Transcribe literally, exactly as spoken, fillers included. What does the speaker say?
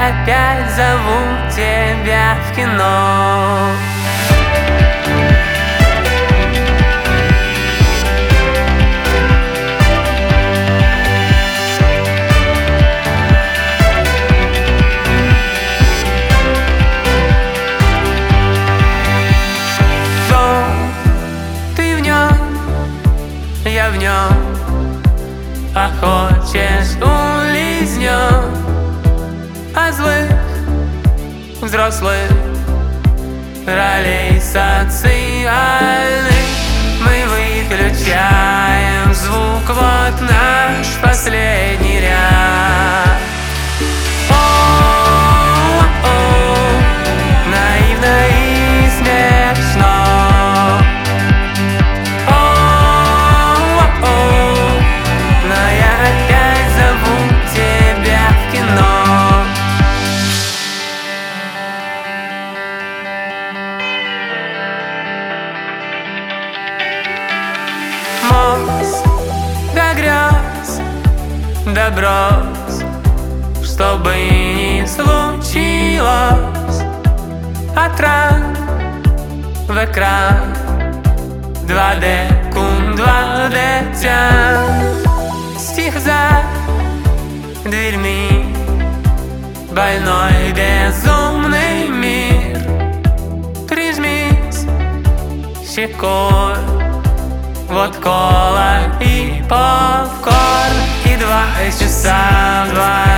опять зову тебя в кино. Ты в нем, я в нем, а хочешь улизнем от злых взрослых ролей социальных. Мы выключаем звук, вот наш последний ряд. О-о-о, наивно и смешно. О-о-о, но я опять зову тебя в кино. Мост до грез, до брос, что бы ни случилось, от ран в экран два дэ, кун два дэ тян. Стих за дверьми, больной безумный мир. Прижмись щекой, вот кола и попкорн, и два часа в два